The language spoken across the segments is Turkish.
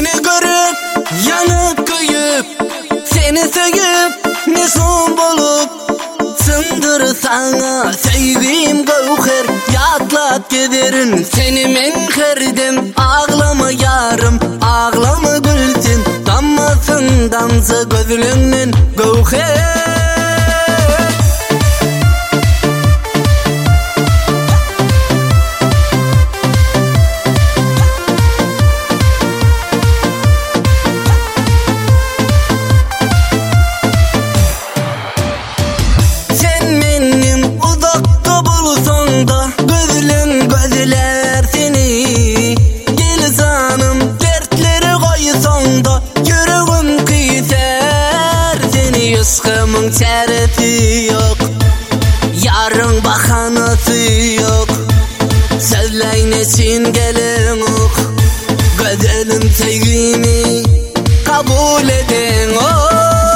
Seni görüp yanıp köyüp, seni söyüp mesum bolup, sındır sana sevdiğim gövher, yatlat giderin seni men herdim. Ağlama yarım, ağlama gülsün, dammasın damsa gözlüğünün gövher. Gözlüm gözler seni, gel sanım dertleri koysan yüreğim kıyser seni. Aşkımın çaresi yok, yarın bahanası yok, sözleyin gelin ok, gözlerim sevgimi kabul edin ok.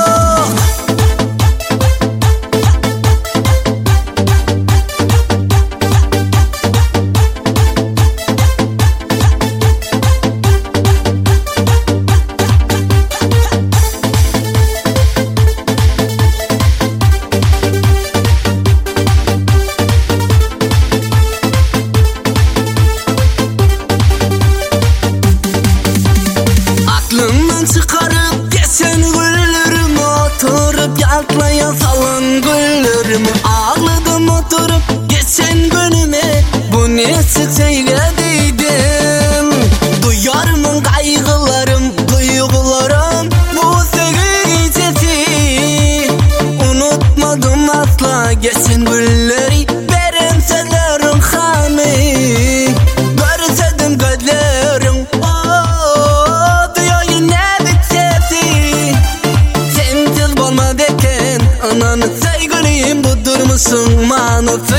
Çıkarıp geçen güllerimi, oturup yatlaya salan güllerimi, ağladım oturup geçen günüme, bu ne sık söylediydim. Duyarım kaygılarım, duygularım, bu sevgi sesi. Unutmadım asla geçen gülleri, benim sözlerim hani, görsedim gözlerim. Ananı sevgilim budur musun manası?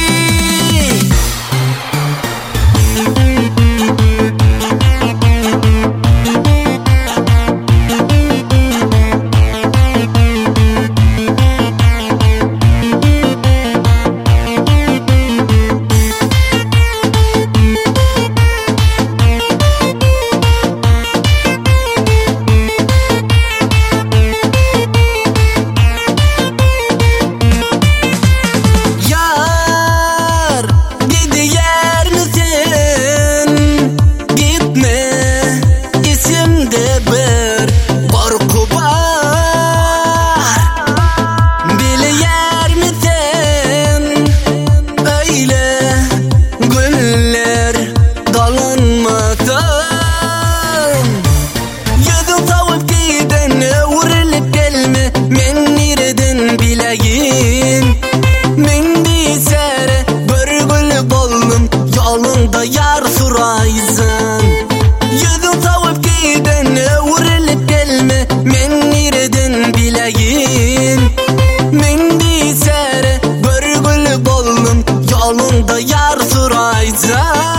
Yolunda yar suraysın, yüzün savup gidene uğrılıp gelme, men nereden bileyim. Men diysere görgülü bollum, yolunda yar suraysın.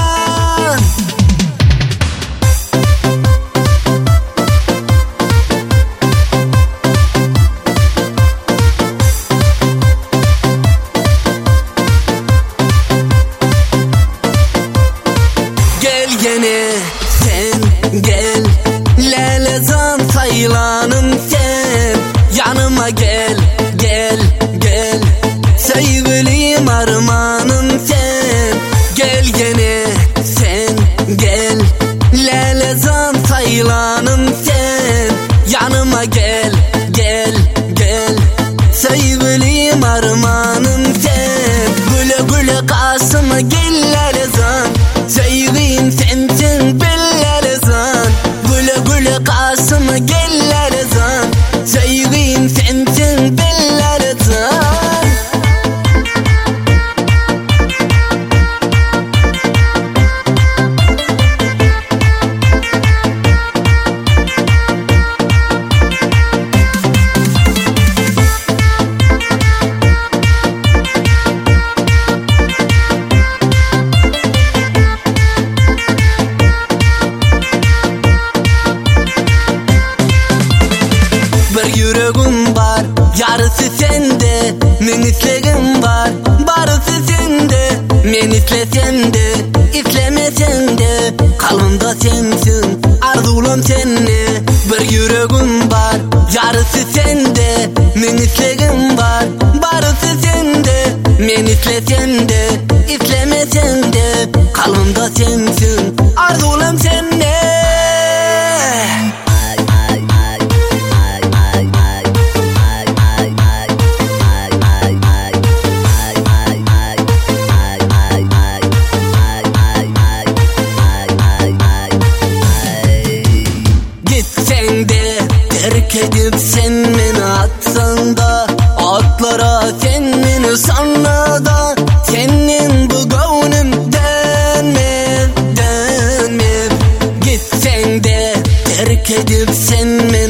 Gene sen gel, lelezan sayılanım sen, yanıma gel, gel, gel, sevgilim armağanım sen. Gel gene sen gel, lelezan sayılanım sen, yanıma gel, gel, gel, sevgilim armağanım sen. Güle güle karşıma gel lelezan, sevgim sensin bellelezan. Güle güle karşıma gel lelezan, sevgim sensin bellelezan. Yüreğim var, yarısı sende, men islegim var, barısı sende, men islesen de, islemesen de, kalbimde sensin, arzularım arzulam seni. Bir yüreğim var, yarısı sende. Men islegim var, barısı sende. Men islesem de, islemesem de, kalbimda sensin, arzulam seni. Gitsen de, terk edip sen beni atsan da, atlara sen beni sanma da, senin bu gönlüm dönmez, dönmez. Gitsen de, terk edip sen beni